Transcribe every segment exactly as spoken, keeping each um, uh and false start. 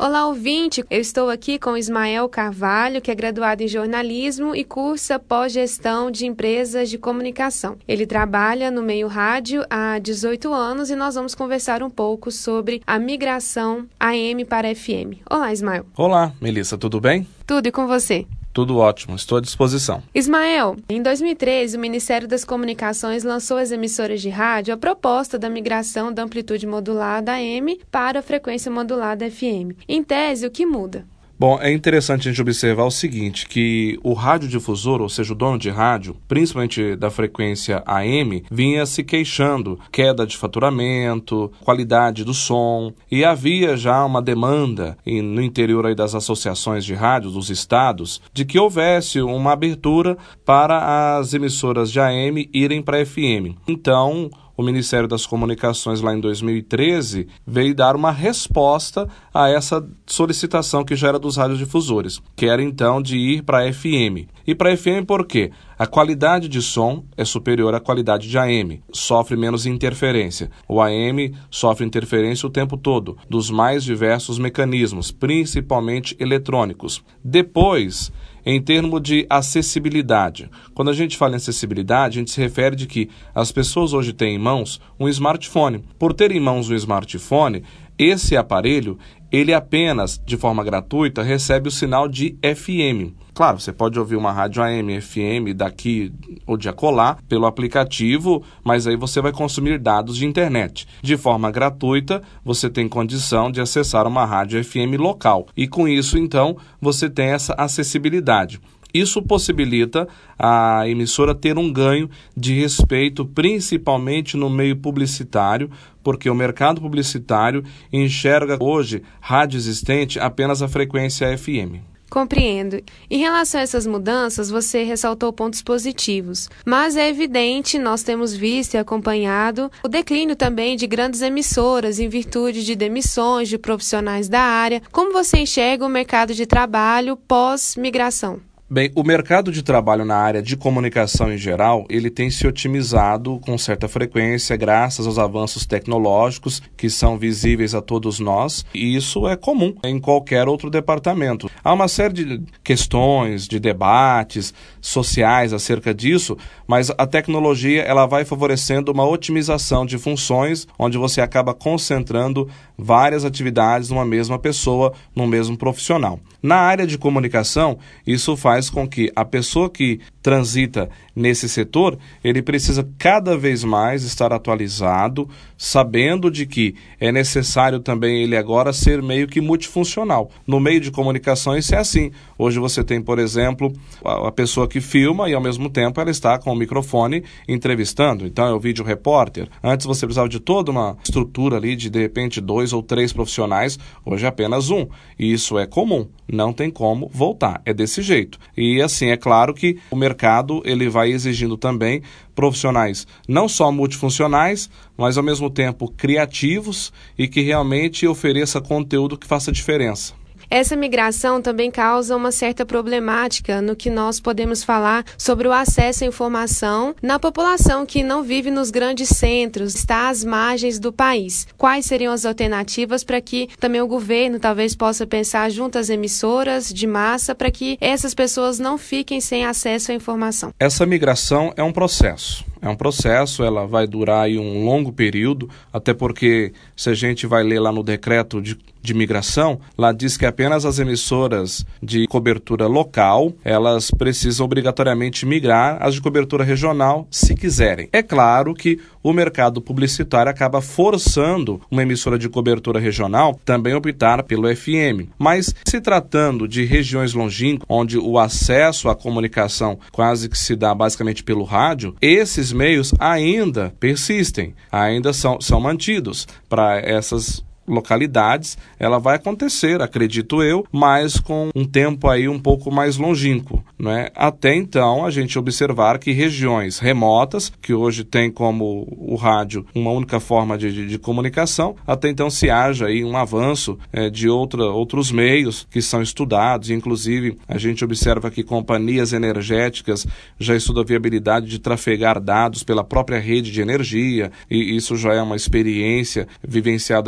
Olá, ouvinte! Eu estou aqui com Ismael Carvalho, que é graduado em jornalismo e cursa pós-gestão de empresas de comunicação. Ele trabalha no meio rádio há dezoito anos e nós vamos conversar um pouco sobre a migração A M para F M. Olá, Ismael. Olá, Melissa, tudo bem? Tudo, e com você? Tudo ótimo, estou à disposição. Ismael, em dois mil e treze, o Ministério das Comunicações lançou às emissoras de rádio a proposta da migração da amplitude modulada A M para a frequência modulada F M. Em tese, o que muda? Bom, é interessante a gente observar o seguinte, que o radiodifusor, ou seja, o dono de rádio, principalmente da frequência A M, vinha se queixando, queda de faturamento, qualidade do som, e havia já uma demanda no interior aí das associações de rádio, dos estados, de que houvesse uma abertura para as emissoras de A M irem para F M. Então, o Ministério das Comunicações, lá em dois mil e treze, veio dar uma resposta a essa solicitação que já era dos radiodifusores, que era então de ir para F M. E para F M por quê? A qualidade de som é superior à qualidade de A M, sofre menos interferência. O A M sofre interferência o tempo todo, dos mais diversos mecanismos, principalmente eletrônicos. Depois, em termos de acessibilidade. Quando a gente fala em acessibilidade, a gente se refere de que as pessoas hoje têm em mãos um smartphone. Por ter em mãos um smartphone, esse aparelho, ele apenas, de forma gratuita, recebe o sinal de F M. Claro, você pode ouvir uma rádio A M, F M daqui ou de acolá pelo aplicativo, mas aí você vai consumir dados de internet. De forma gratuita, você tem condição de acessar uma rádio F M local. E com isso, então, você tem essa acessibilidade. Isso possibilita a emissora ter um ganho de respeito, principalmente no meio publicitário, porque o mercado publicitário enxerga hoje rádio existente apenas a frequência F M. Compreendo. Em relação a essas mudanças, você ressaltou pontos positivos. Mas é evidente, nós temos visto e acompanhado o declínio também de grandes emissoras em virtude de demissões de profissionais da área. Como você enxerga o mercado de trabalho pós-migração? Bem, o mercado de trabalho na área de comunicação em geral, ele tem se otimizado com certa frequência graças aos avanços tecnológicos que são visíveis a todos nós, e isso é comum em qualquer outro departamento. Há uma série de questões, de debates sociais acerca disso, mas a tecnologia ela vai favorecendo uma otimização de funções, onde você acaba concentrando várias atividades numa mesma pessoa, num mesmo profissional. Na área de comunicação, isso faz com que a pessoa que transita nesse setor, ele precisa cada vez mais estar atualizado, sabendo de que é necessário também ele agora ser meio que multifuncional. No meio de comunicação isso é assim. Hoje você tem, por exemplo, a pessoa que filma e ao mesmo tempo ela está com o microfone entrevistando. Então é o vídeo repórter. Antes você precisava de toda uma estrutura ali de de repente dois ou três profissionais, hoje é apenas um. E isso é comum, não tem como voltar, é desse jeito. E assim, é claro que o mercado ele vai exigindo também profissionais não só multifuncionais, mas ao mesmo tempo criativos e que realmente ofereça conteúdo que faça diferença. Essa migração também causa uma certa problemática no que nós podemos falar sobre o acesso à informação na população que não vive nos grandes centros, está às margens do país. Quais seriam as alternativas para que também o governo talvez possa pensar junto às emissoras de massa para que essas pessoas não fiquem sem acesso à informação? Essa migração é um processo. É um processo, ela vai durar aí um longo período, até porque se a gente vai ler lá no decreto de, de migração, lá diz que apenas as emissoras de cobertura local, elas precisam obrigatoriamente migrar as de cobertura regional, se quiserem. É claro que o mercado publicitário acaba forçando uma emissora de cobertura regional também optar pelo F M. Mas se tratando de regiões longínquas, onde o acesso à comunicação quase que se dá basicamente pelo rádio, esses meios ainda persistem, ainda são, são mantidos para essas localidades. Ela vai acontecer, acredito eu, mas com um tempo aí um pouco mais longínquo, né? Até então a gente observar que regiões remotas, que hoje tem como o rádio uma única forma de, de, de comunicação, até então se haja aí um avanço é, de outra, outros meios que são estudados, inclusive a gente observa que companhias energéticas já estudam a viabilidade de trafegar dados pela própria rede de energia, e isso já é uma experiência vivenciada em Minas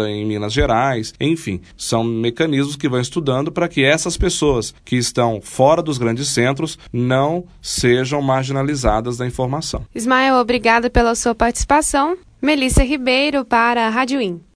Minas Gerais, enfim, são mecanismos que vão estudando para que essas pessoas que estão fora dos grandes centros não sejam marginalizadas da informação. Ismael, obrigada pela sua participação. Melissa Ribeiro para a Rádio In.